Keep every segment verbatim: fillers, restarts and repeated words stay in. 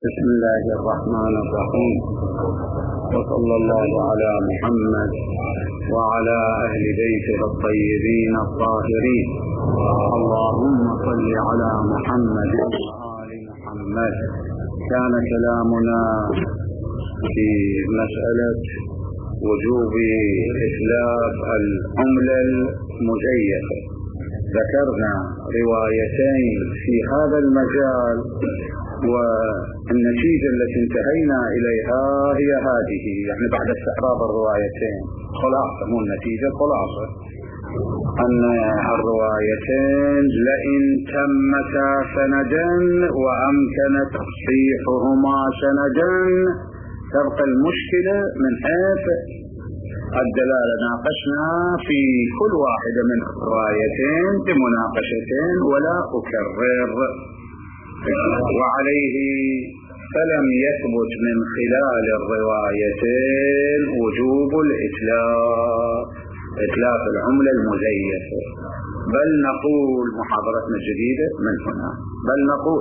بسم الله الرحمن الرحيم، وصلى الله على محمد وعلى أهل بيته الطيبين الطاهرين. اللهم صل على محمد وآل محمد. كان كلامنا في مسألة وجوب إتلاف العملة المزيفة. ذكرنا روايتين في هذا المجال، والنتيجة التي انتهينا إليها هي هذه، يعني بعد استعراض الروايتين خلاصة، مو النتيجة، خلاصة أن الروايتين لئن تمتا سندا وأمكن تصحيحهما سندا تبقى المشكلة من حيث الدلالة. ناقشنا في كل واحدة من الروايتين بمناقشتين ولا أكرر، وعليه فلم يثبت من خلال الروايتين وجوب الإتلاف إتلاف العملة المزيفة، بل نقول محاضرتنا الجديدة من هنا، بل نقول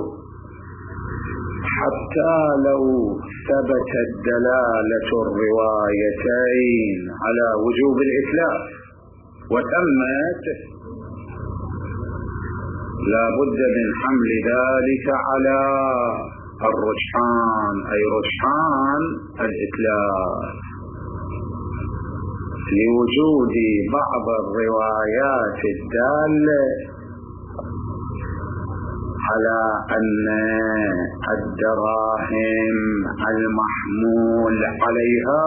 حتى لو ثبتت دلالة الروايتين على وجوب الإتلاف وتمت، لا بد من حمل ذلك على الرجحان، أي رجحان الإتلاف، لوجود بعض الروايات الدالة على أن الدراهم المحمول عليها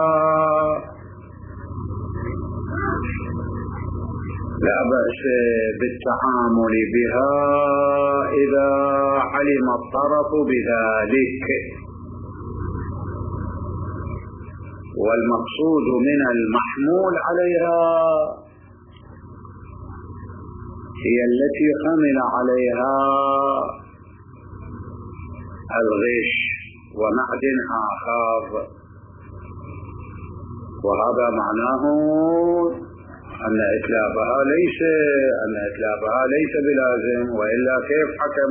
لا بأس بالتعامل بها إذا علم الطرف بذلك. والمقصود من المحمول عليها هي التي حمل عليها الغش ومعدن آخر، وهذا معناه أن إتلافها ليس أن إتلافها ليس بلازم، وإلا كيف حكم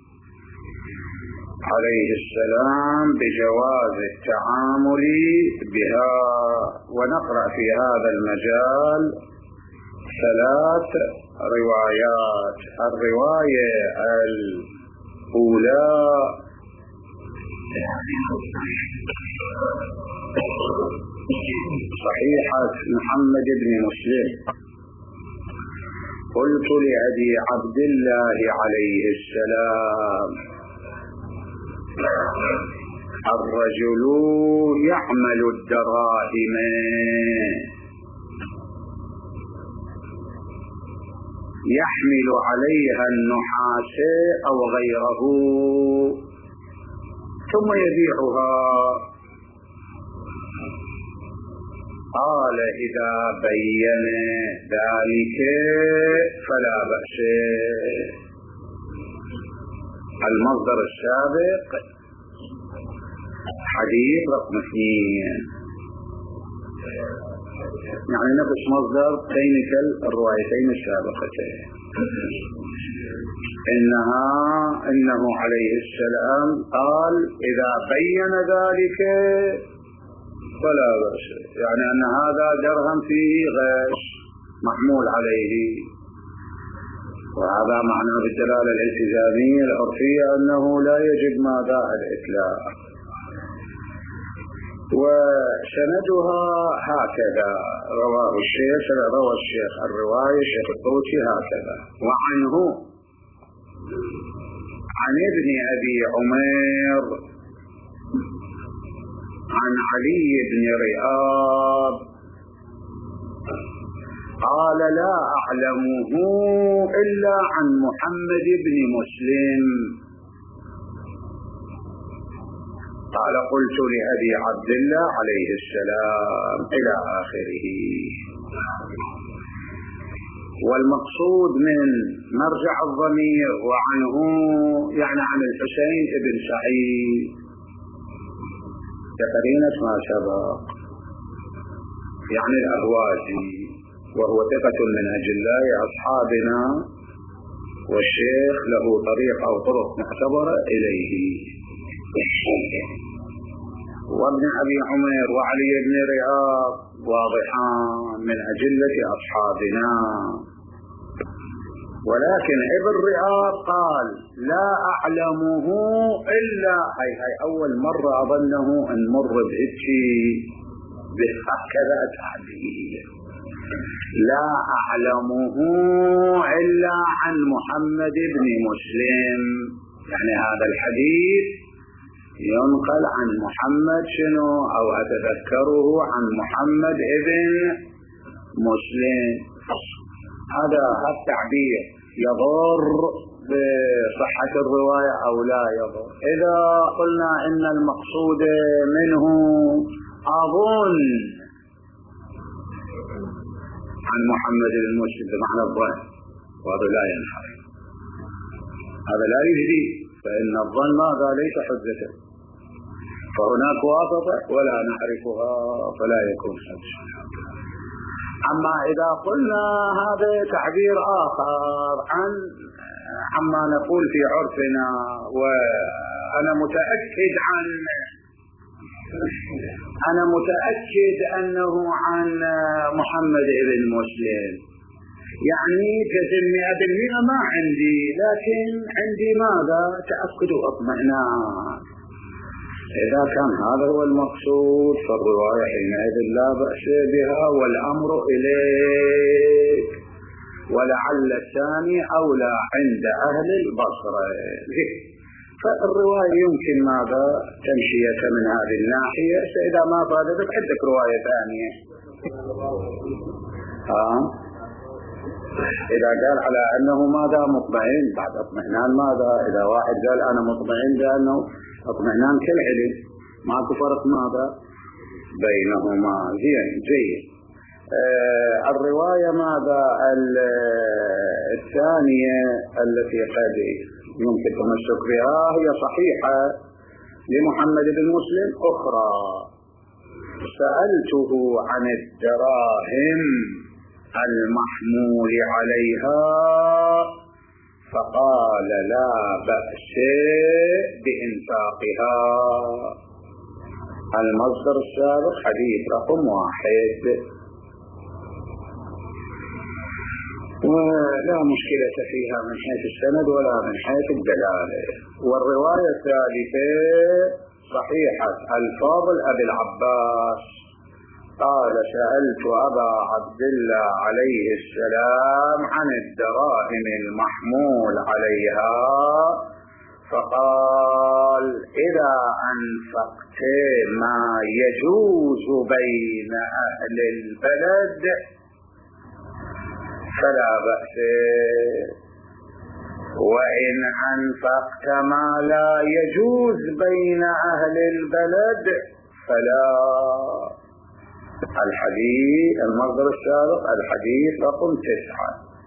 عليه السلام بجواز التعامل بها؟ ونقرأ في هذا المجال ثلاث روايات. الرواية الأولى صحيحة محمد بن مسلم: قلت لأبي عبد الله عليه السلام: الرجل يعمل الدراهم يحمل عليها النحاس أو غيره ثم يبيعها. قال: إذا بين ذلك فلا بأس. المصدر السابق حديث رقم اثنين، يعني نفس مصدر بينك الروايتين السابقتين. إنها إنه عليه السلام قال: إذا بين ذلك فلا بأس، يعني أن هذا درهم فيه غش محمول عليه، وهذا معناه بالدلالة الالتزامية العرفية أنه لا يجب ماذا الإتلاف. وسندها هكذا رواه الشيخ روى الشيخ الرواية الشيخ الطوسي هكذا: وعنه عن ابن أبي عمير عن علي بن رئاب قال: لا أعلمه إلا عن محمد بن مسلم قال: قلت لأبي عبد الله عليه السلام إلى آخره. والمقصود من مرجع الضمير وعنه يعني عن الحسين بن سعيد كقرينة ما سبق، يعني الأهوازي، وهو ثقة من أجلاء أصحابنا، والشيخ له طريق أو طرق معتبرة إليه. وابن أبي عمر وعلي بن رياض واضحان من أجلة أصحابنا. ولكن ابن رياض قال لا أعلمه إلا هاي هاي أول مرة أظنه أن مر بهذه بهكذا تعبير، لا أعلمه إلا عن محمد بن مسلم، يعني هذا الحديث ينقل عن محمد شنو أو أتذكره عن محمد ابن مسلم. هذا التعبير يضر بصحة الرواية أو لا يضر؟ إذا قلنا إن المقصود منه أظن عن محمد بن مسلم بمعنى الظن، وهذا لا ينحرف، هذا لا يجدي، فإن الظن هذا ليس حجة، فهناك واسطة ولا نعرفها فلا يكون حجة. أما إذا قلنا هذا تعبير آخر عن عما نقول في عرفنا، وأنا متأكد عن أنا متأكد أنه عن محمد بن مسلم، يعني جزم مئة بالمئة ما عندي، لكن عندي ماذا؟ تأكد واطمئنان. إذا كان هذا هو المقصود فالرواية حينئذ لا بأس بها والأمر إليك، ولعل الثاني أولى عند أهل البصرة. فالرواية يمكن ماذا تمشية من هذه الناحية، إذا ما فادتك عندك رواية ثانية. ها إذا قال على أنه ماذا مطمئن بعد اطمئنان، ماذا إذا واحد قال أنا مطمئن بأنه اطمئنان كالعلم، ماكو فرق ماذا بينهما. زين جيد. آه الرواية ماذا الثانية التي قد يمكن تمسك بها هي صحيحة لمحمد بن مسلم أخرى. سألته عن الدراهم المحمول عليها فقال لا بأس بإنفاقها. المصدر السابق حديث رقم واحد، ولا مشكلة فيها من حيث السند ولا من حيث الدلالة. والرواية الثالثة صحيحة الفاضل أبي العباس قال سألت أبا عبد الله عليه السلام عن الدراهم المحمول عليها فقال إذا أنفقت ما يجوز بين أهل البلد فلا بأس، وإن أنفقت ما لا يجوز بين أهل البلد فلا. الحديث المصدر السابق الحديث رقم تسعة.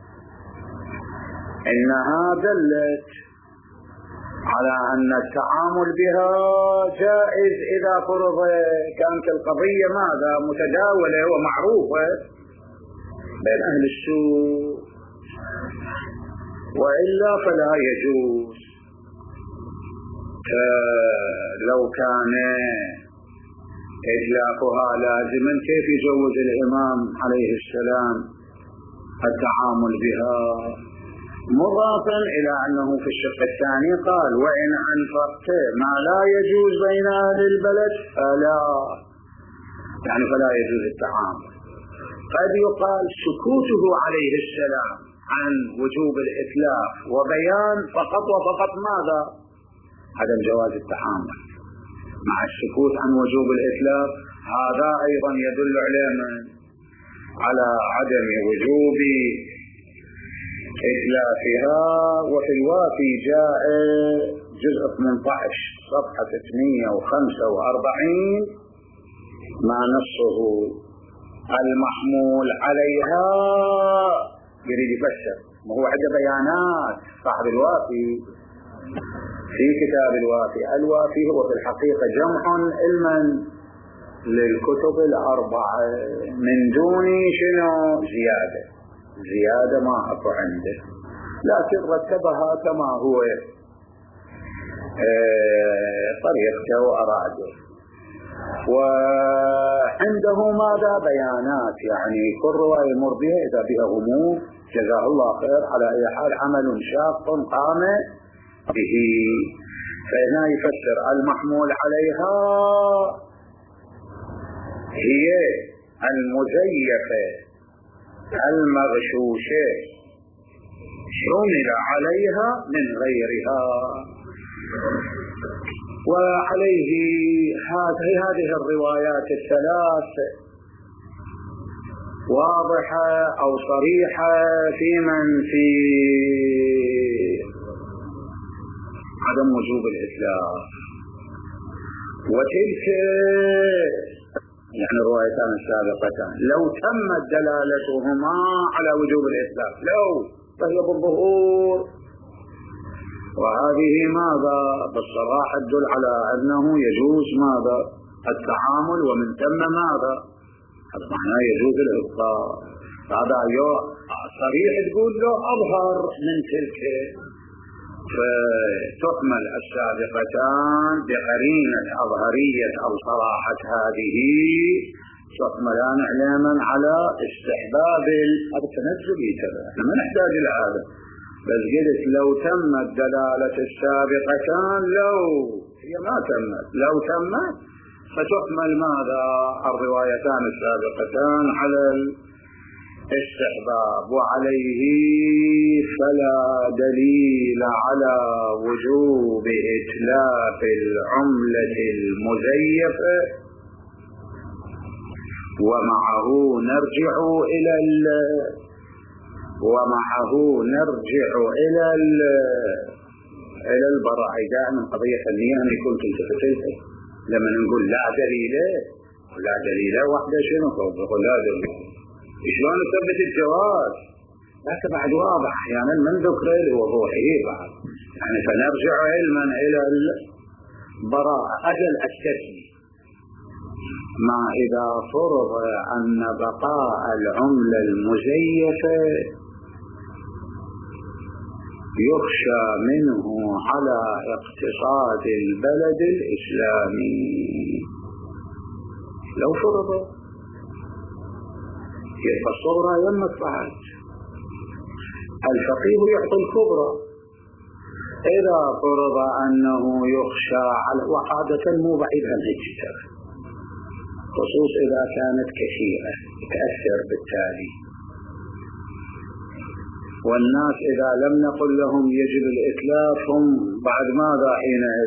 إنها دلت على أن التعامل بها جائز إذا فرض كانت القضية ماذا متداولة ومعروفة بين أهل السوق، وإلا فلا يجوز. لو كان إجلافها لازما كيف يجوز الإمام عليه السلام التعامل بها؟ مضافا إلى أنه في الشق الثاني قال وإن أنفقت ما لا يجوز بين أهل البلد فلا، يعني فلا يجوز التعامل. قد يقال سكوته عليه السلام عن وجوب الإتلاف وبيان فقط وفقط ماذا؟ عدم جواز التعامل، مع السكوت عن وجوب الإتلاف هذا أيضا يدل علينا على عدم وجوب إتلافها. وفي الوافي جاء جزء ثمانية عشر صفحة ثلاثمئة وخمسة وأربعين ما نصه المحمول عليها يريد يفسر، ما هو عنده بيانات صاحب الوافي في كتاب الوافي. الوافي هو في الحقيقة جمع علما للكتب الأربعة من دون شنو زيادة، زيادة ما أكو عنده، لكن رتبها كما هو. طريقته وأراده. وعنده ماذا بيانات، يعني كل رواية يمر بها إذا بها غموض، جزاه الله خير. على أي حال عمل شاق قام به. فهنا يفسر المحمول عليها هي المزيفة المغشوشة حمل عليها من غيرها. وعليه هذه الروايات الثلاث واضحة أو صريحة في من في عدم وجوب الإسلام، وتلك يعني الروايتان السابقتان لو تمت دلالتهما على وجوب الإسلام لو فهي بالظهور، وهذه ماذا بالصراحة تدل على أنه يجوز ماذا التعامل، ومن ثم ماذا هذا معناه يجوز الإبقاء. هذا صريح تقول له أظهر من تلك، فتكمل السابقتان بقرينة أظهرية أو صراحة هذه، تكملان علما على استحباب التنزل كذا. ما نحتاج إلى هذا، بس قلت لو تمت دلالة السابقتان، لو هي ما تمت، لو تمت فتكمل ماذا الروايتان السابقتان على الاستحباب. وعليه فلا دليل على وجوب إتلاف العملة المزيفة، ومعه نرجع إلى ال ومعه نرجع إلى ال إلى البراء. دائما قضية فنية أن يكون تلتفتها لما نقول لا دليل لا دليل واحدة شنو توضح لا دليل شلون نثبت الجواز، لكن بعد واضح أحيانا يعني من ذكره لوضوحه بعد، يعني فنرجع علما إلى البراء. أجل التسمية ما إذا فرض أن بقاء العملة المزيفة يخشى منه على اقتصاد البلد الإسلامي، لو فرض يبقى الصغرى يمت بعد، الفقيه يعطي الكبرى. إذا فرض أنه يخشى على، وعادة مو بعيد عن الكتاب، خصوص إذا كانت كثيرة تأثر بالتالي. والناس إذا لم نقل لهم يجب الإتلاف هم بعد ماذا حينئذ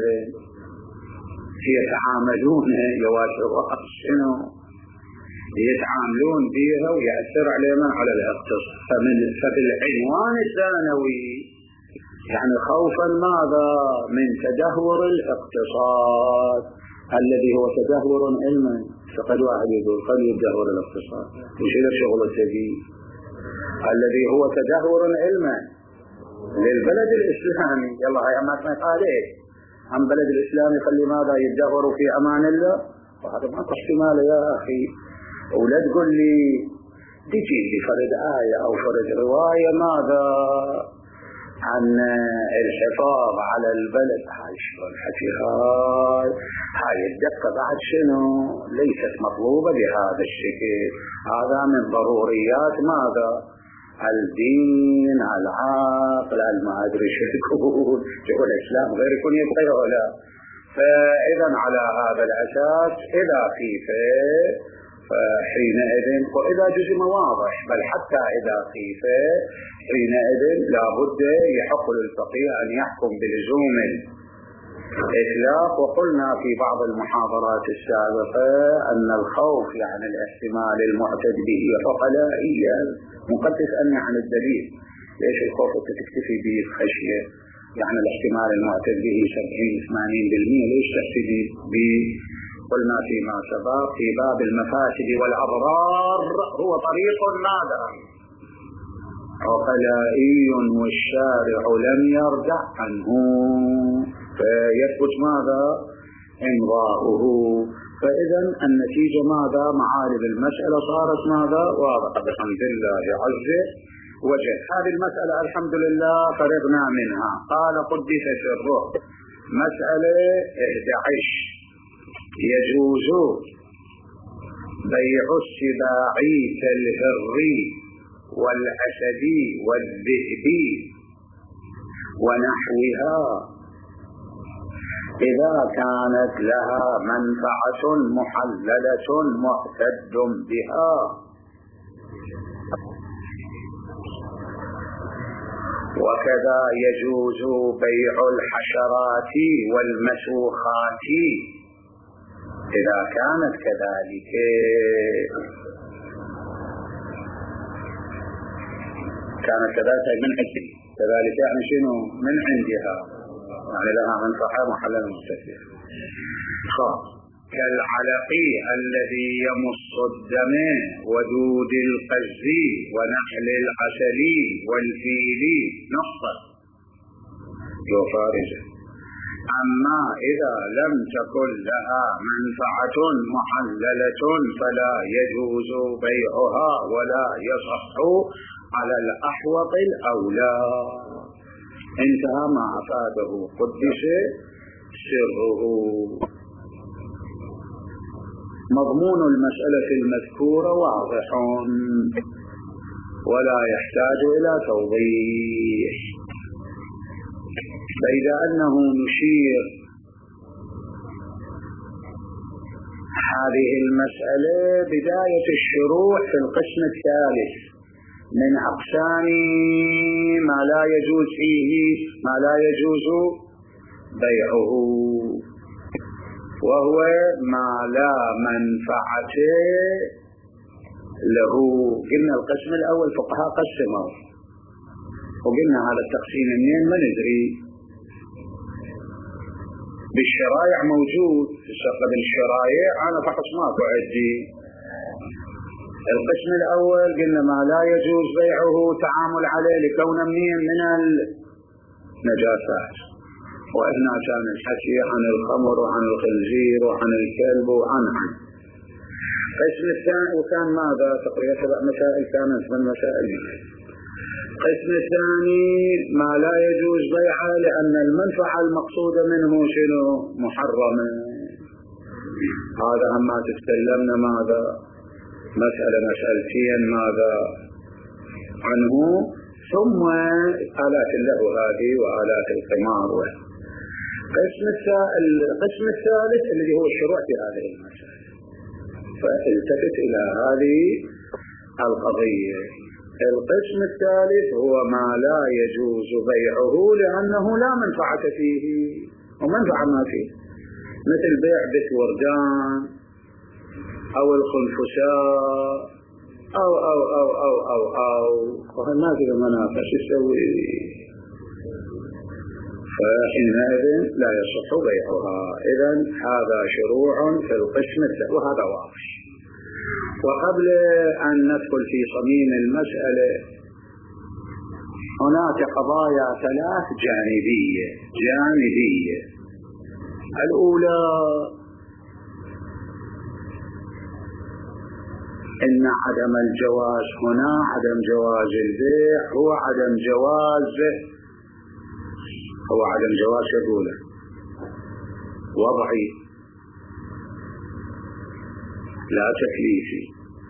يتعاملون يواشرون شنو يتعاملون بها ويأثر علينا على الاقتصاد. فمن فبالعنوان الثانوي يعني خوفا ماذا من تدهور الاقتصاد الذي هو تدهور علما. فقد واحد يقول قد يتدهور الاقتصاد وش له شغل السبيل الذي هو تدهور علما للبلد الإسلامي. يلا هاي أما ما قال إيه عن بلد الإسلام يخلي ماذا يتدهور في أمان الله، وهذا ما احتمال يا أخي. ولا تقول لي تجي لي فرد آية أو فرد رواية ماذا عن الحفاظ على البلد. هاي شو الحكي هاي هاي الدقة بعد شنو ليست مطلوبة بهذا الشكل. هذا من ضروريات ماذا الدين العقل ما أدري شو تقول جو الإسلام غير يكون يبقى ولا. فإذا على هذا الأساس إذا خيف فحينئذ وإذا جزم واضح بل حتى إذا خيف حينئذ لابد يحق للفقيه أن يحكم بلزوم الإطلاق. وقلنا في بعض المحاضرات السابقة أن الخوف يعني الاحتمال المعتد به فقلائيا مقدس أن يعني الدليل. ليش الخوف تكتفي به خشية يعني الاحتمال المعتد به سبعين ثمانين بالمئة ليش تحتفي به؟ قلنا فيما سبق في باب المفاسد والأضرار هو طريق ماذا عقلائي والشارع لم يرجع عنه فيثبت ماذا إمضاؤه. فإذا النتيجة ماذا معالم المسألة صارت ماذا واضحة بحمد الله عز وجل. هذه المسألة الحمد لله فرغنا منها. قال قدس سره مسألة إحدى عشر: يجوز بيع السباع كالهري والأسدي والذئبي ونحوها إذا كانت لها منفعة محللة معتد بها، وكذا يجوز بيع الحشرات والمسوخات إذا كانت كذلك. كانت كذلك من أجل كذلك يعني شنو؟ من عندها، يعني لها منفعة محللة مستفيدة. كالعلق الذي يمص الدم ودود القز ونحل العسل والفيل نقطة يفارجه. أما إذا لم تكن لها منفعة محللة فلا يجوز بيعها ولا يصح على الأحوط الأولى. انتهى ما أفاده قدس سره. مضمون المسألة المذكورة واضح ولا يحتاج إلى توضيح، فإذا أنه نشير هذه المسألة بداية الشروع في القسم الثالث من أقسام ما لا يجوز فيه ما لا يجوز بيعه، وهو ما لا منفعة له. قلنا القسم الأول فقهاء قسموا، وقلنا هذا التقسيم منين ما ندري. بالشرائع موجود في الشرق بالشرائع، أنا فحص ماكو عندي. القسم الأول قلنا ما لا يجوز بيعه تعامل عليه لكونه منين من النجاسات، وإحنا كان الحكي عن الخمر وعن الخنزير وعن الكلب وعن عن القسم الثاني. وكان ماذا تقريبا سبع مسائل كانت من مسائل. القسم الثاني ما لا يجوز بيعه لأن المنفعة المقصودة منه شنو؟ محرمة. هذا أما تتكلمنا ماذا مسألة مسألتين ماذا عنه، ثم آلات له هذه وآلات القمار. القسم الثالث الذي هو الشروع في هذه المسألة، فالتفت إلى هذه القضية. القسم الثالث هو ما لا يجوز بيعه لأنه لا منفعة فيه، ومنفعة ما فيه، مثل بيع بالوردان أو الخنفساء أو أو أو أو أو أو وهالناس المنافع شو يسوي؟ فحينئذ لا يصح بيعها. إذن هذا شروع في القسم الثالث وهذا واضح. وقبل أن ندخل في صميم المسألة هناك قضايا ثلاث جانبية جانبية. الأولى إن عدم الجواز هنا عدم جواز البيع هو عدم جواز هو عدم جواز الأولى وضعي لا تكليفي.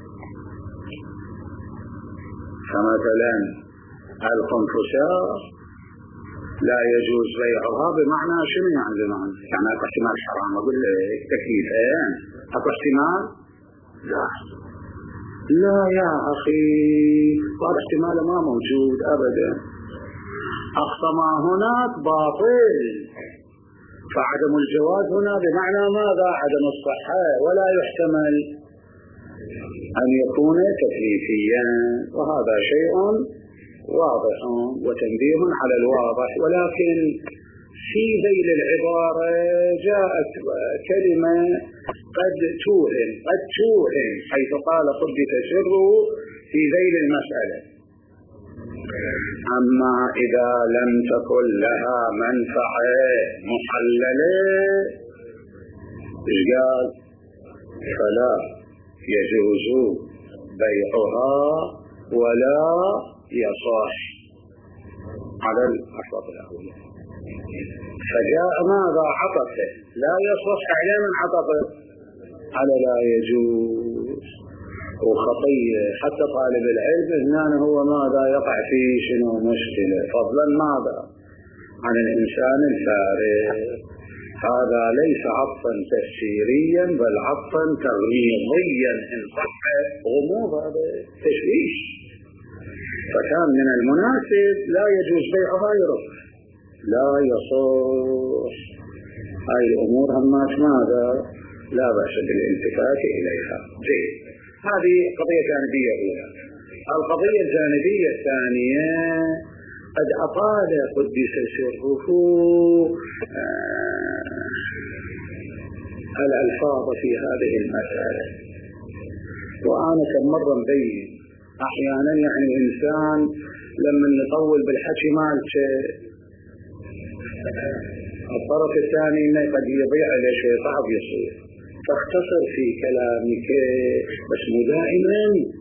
فمثلا الخنفساء لا يجوز بيعها بمعنى شنو يعني؟ بمعنى يعني اكو احتمال حرام، اقول لك تكليفين اكو احتمال لا لا يا اخي هذا احتمال ما موجود ابدا. اقصى ما هناك باطل، فعدم الجواز هنا بمعنى ماذا؟ عدم الصحة، ولا يحتمل أن يكون تكليفيا، وهذا شيء واضح وتنبيه على الواضح. ولكن في ذيل العبارة جاءت كلمة قد توهم قد توهم حيث قال قدس سره في ذيل المسألة. أما إذا لم تكن لها منفعة محللة قال فلا يجوز بيعها ولا يصح على الأحوال الأولى. فجاء ماذا عطفه لا يصلح على من عطفه على لا يجوز وخطية حتى طالب العلم هنا هو ماذا يقع فيه شنو مشكلة فضلا ماذا عن الإنسان الفارغ. هذا ليس عطفا تفسيريا بل عطفا تغميضيا إن صح غموض هذا تشويش. فكان من المناسب لا يجوز بيع غيره لا يصح. هاي الأمور همات ماذا لا بأس بالالتفات إليها. جيد. هذه قضية جانبية أولى. القضية الجانبية الثانية قد أطال قدس سره الألفاظ في هذه المسألة وأنا كم مرة مبين أحيانا يعني الإنسان لما نطول بالحكي مالته الطرف الثاني قد يضيع عليه شيء صعب يصير فاختصر في كلامك بس مو دائما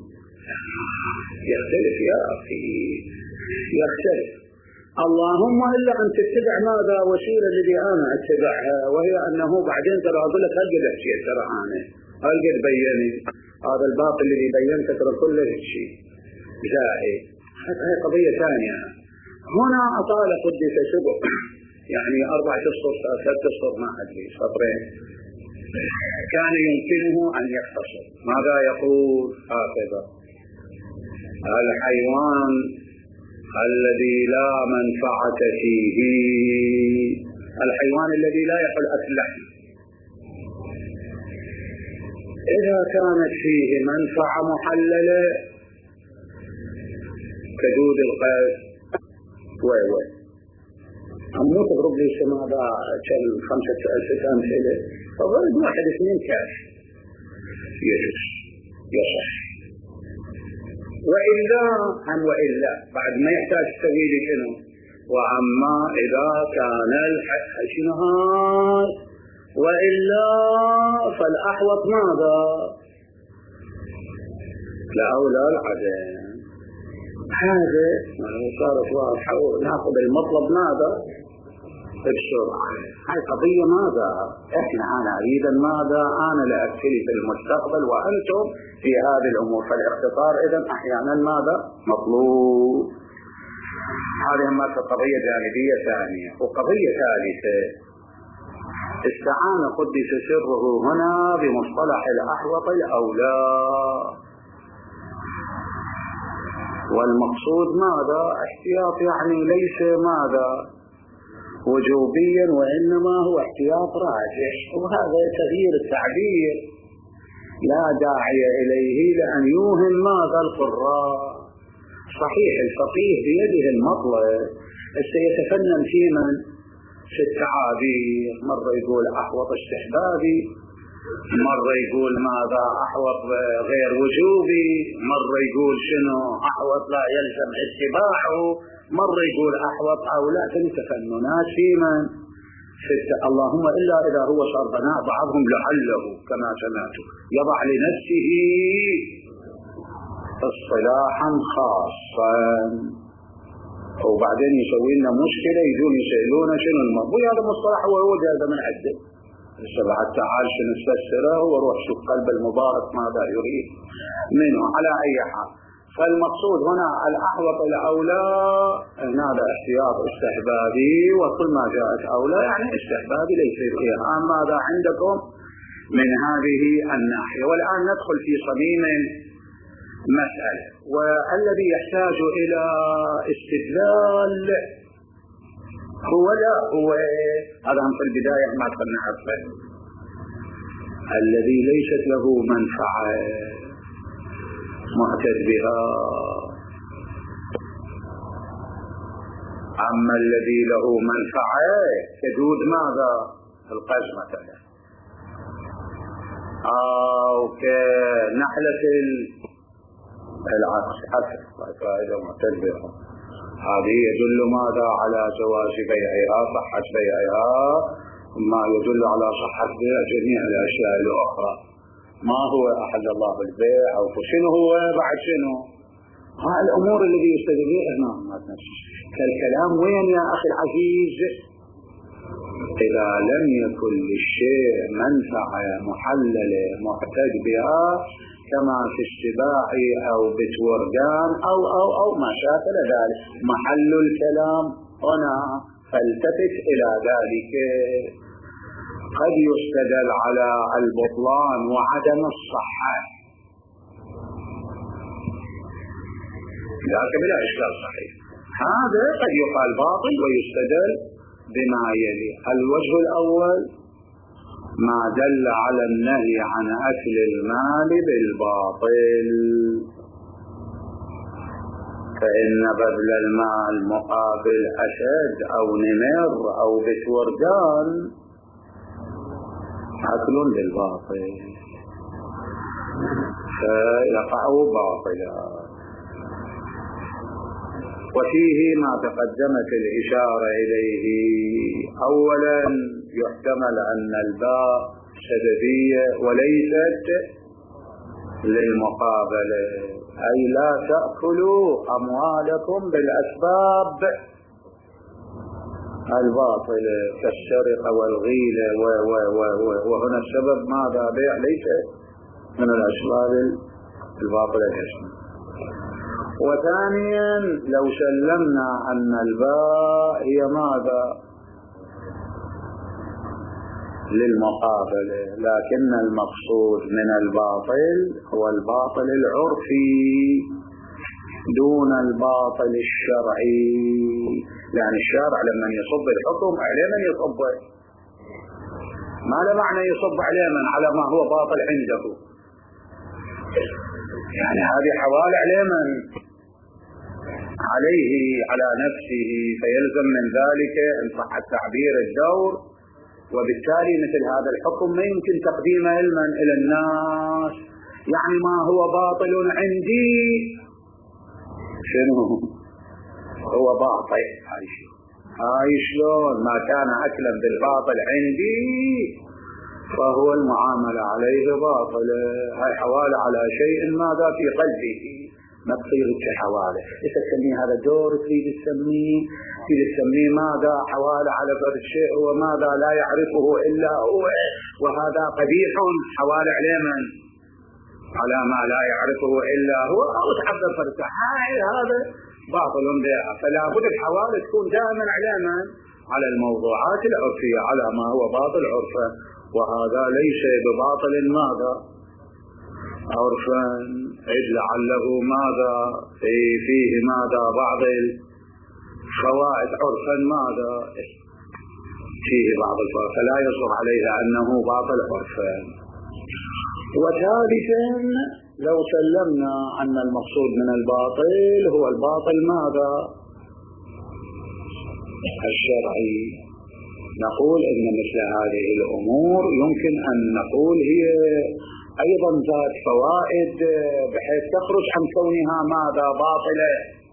يختلف يا أخي يختلف. اللهم إلا أن تتبع ماذا وسيلة الذي أنا أتبعها وهي أنه بعدين ترى أقول لك هل قد أحكي ترى أنا هل قد بيني هذا الباطل الذي بينت ترى كل شيء زائد. هذه قضية ثانية. هنا أطال قدس سبع يعني أربعة أسطر ثلاثة أسطر ما أدري سطرين كان يمكنه أن يختصر. ماذا يقول هكذا الحيوان الذي لا منفعة فيه الحيوان الذي لا يأكل أكل لحم إذا كانت فيه منفعة محللة كدود القيس ويوي أمو تضرب لي سماذا كان خمسة ألف أمثلة فضرب واحد اثنين كاش يجوز يصح. وإلا هم وإلا بعد ما يحتاج تسوي لي شنو وأما إذا كان الحق شنو هاي وإلا فالأحوط ماذا لأولى العدم. هذا صارت واضحة ناخذ المطلب ماذا بسرعة. هاي قضية ماذا احنا انا اريد ماذا انا لأكفلي في المستقبل وانتم في هذه الامور فالاختصار اذا احيانا ماذا مطلوب. هذه ما قضية جانبية ثانية. وقضية ثالثة استعان قدس سره هنا بمصطلح الاحوط الاولى والمقصود ماذا احتياط يعني ليس ماذا وجوبيا وإنما هو احتياط راجح. وهذا تغيير التعبير لا داعي إليه لأن يوهم ماذا القراء. صحيح الفقيه بيده المطلب سيتفنن في من في التعابير مرة يقول أحوط استحبابي مرة يقول ماذا أحوط غير وجوبي مرة يقول شنو أحوط لا يلزم اتباعه مرة يقول أحوط أو لا تفننات في من اللهم إلا إذا هو صار بناء بعضهم لعله كما سمعت يضع لنفسه اصطلاحا خاصا وبعدين يسوي لنا مشكلة يجون يسألون شنو الموضوع. هذا مصطلح هو هو جاء من عدة السبعة تعال شنو نفسره وروح شوف قلب المبارك ماذا يريد منه. على أي حال فالمقصود هنا الأحوط الأولى أن هذا احتياط استحبابي وكل ما جاءت أولى يعني استحبابي ليس فيها. أما ماذا عندكم من هذه الناحية. والآن ندخل في صميم مسألة والذي يحتاج إلى استدلال هو لا هو هذا في البداية ما دخلنا عرفه الذي ليست له منفعة معتد بها. أما الذي له منفعة كدود ماذا القز مثلا أو كنحلة العكس حسن فإذا معتد بها هذه يدل ماذا على جواز بيعها صحة بيعها ما يدل على صحة بيع جميع الأشياء الأخرى. ما هو أحد الله بالبيع أو شنو هو بعد شنو هاي الأمور التي يستدل بها هنا كالكلام وين يا أخي العزيز إذا لم يكن للشيء منفعة محللة معتد بها كما في السباع أو بتوردان أو أو أو ما شاكل ذلك محل الكلام هنا، فالتفت إلى ذلك. قد يستدل على البطلان وعدم الصحة، ذاك بلا إشكال صحيح، هذا قد يقال باطل ويستدل بما يلي. الوجه الأول ما دل على النهي عن أكل المال بالباطل، فإن بذل المال مقابل أسد أو نمر أو بتوردان أكل بالباطل فيقع باطلا. وفيه ما تقدمت الإشارة إليه. أولا يحتمل أن الباء سببية وليست للمقابلة، أي لا تأكلوا أموالكم بالأسباب الباطلة كالسرقة والغيلة و و و و وهنا السبب ماذا؟ بيع ليس من الأسباب الباطلة الاسم. وثانيا لو سلمنا أن الباء هي ماذا؟ للمقابلة، لكن المقصود من الباطل هو الباطل العرفي دون الباطل الشرعي، لأن الشارع لما يصب الحكم عليه من يصب، ما له معنى يصب عليه من على ما هو باطل عنده، يعني هذه حوالة عليه من عليه على نفسه، فيلزم من ذلك إن صح التعبير الدور، وبالتالي مثل هذا الحكم ما يمكن تقديمه علما إلى الناس، يعني ما هو باطل عندي شنو هو باطل، هاي شلون ما كان أكلا بالباطل عندي فهو المعاملة عليه باطل، هاي حوالة على شيء ماذا في قلبه، ما تصير كحوالة. إذا تسميه هذا دور تريد تسميه تريد تسميه ماذا؟ حوالة على فرد شيء وماذا لا يعرفه إلا هو، وهذا قبيح حوالة عليه من على ما لا يعرفه إلا هو، أو تعبر فرد هاي هذا باطل بها. فلا بد الحوالة تكون دائما على من؟ على الموضوعات العرفية، على ما هو باطل عرفا، وهذا ليس بباطل ماذا؟ عرفا، إذ لعله ماذا فيه ماذا؟ بعض الفوائد عرفا ماذا؟ فيه بعض الفوائد، فلا يصح عليها أنه باطل عرفا. وثالثا لو سلمنا أن المقصود من الباطل هو الباطل ماذا؟ الشرعي، نقول إن مثل هذه الأمور يمكن أن نقول هي أيضا ذات فوائد بحيث تخرج عن كونها ماذا؟ باطلة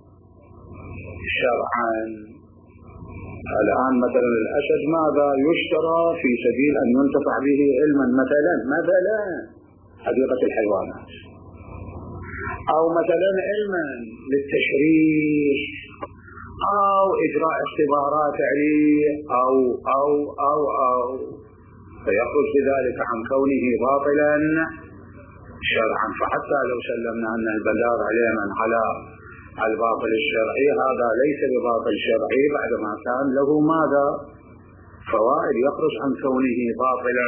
شرعا. الآن مثلا الأسد ماذا؟ يشترى في سبيل أن ينتفع به علما مثلا مثلا حديقة الحيوانات، أو مثلا علما للتشريح أو إجراء اختبارات عليه أو أو أو أو فيخرج بذلك عن كونه باطلا شرعا. فحتى لو سلمنا أن البلاغ عليه من على الباطل الشرعي، هذا ليس بباطل شرعي بعدما كان له ماذا؟ فوائد يخرج عن كونه باطلا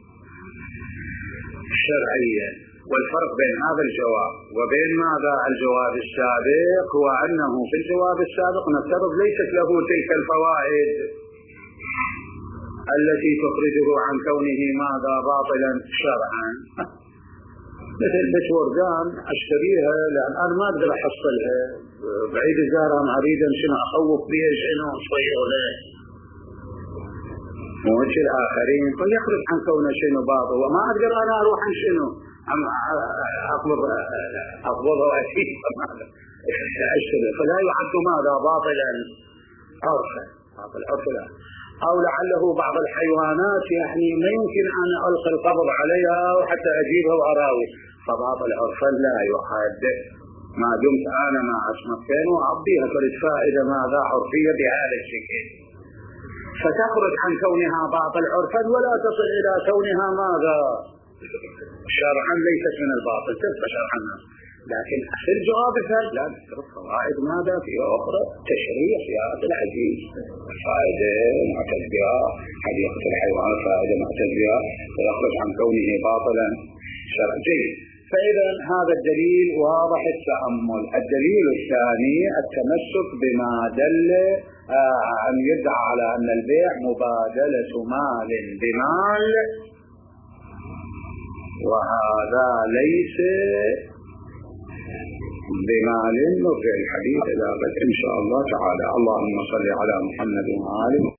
شرعيا. والفرق بين هذا الجواب وبين ماذا؟ الجواب السابق هو أنه في الجواب السابق نفترض ليست له تلك الفوائد التي تخرجه عن كونه ماذا؟ باطلا شرعا. مثل بتوردان اشتريها لأن أنا ما أقدر أحصلها بعيد الزهرة، أنا أريد شنو أخوف بها شنو صير له موجه الآخرين، فيخرج عن كونه شنو باطل، وما أقدر أنا أروح عن شنو أطلب أطلبه وأتيه أشتري، فلا يعد ماذا؟ باطلا عرفا، باطل عرفا. أو لعله بعض الحيوانات يعني ما يمكن أن ألقي القبض عليها وحتى أجيبها وأراوي، فباطل عرفا لا يعد ما دمت أنا ما أتمكن وأعطيها فرد فائدة ماذا؟ عرفية بهذا الشكل. فتخرج عن كونها باطل عرفا ولا تصل إلى كونها ماذا شرعا ليست من الباطل، تبقى شرعا. لكن في الجواب الثالث لا نذكر فوائد ماذا فيها أخرى تشريع يا أخي العزيز، فائدة معتز بها حديقة الحيوان، فائدة معتز بها ويخرج عن كونه باطلا شرعا. جيد. فإذا هذا الدليل واضح التأمل. الدليل الثاني التمسك بما دل أن يدعى على أن البيع مبادلة مال بمال، وهذا ليس بمال. نرجع الحديث إلى غد إن شاء الله تعالى. اللهم صل على محمد وآله.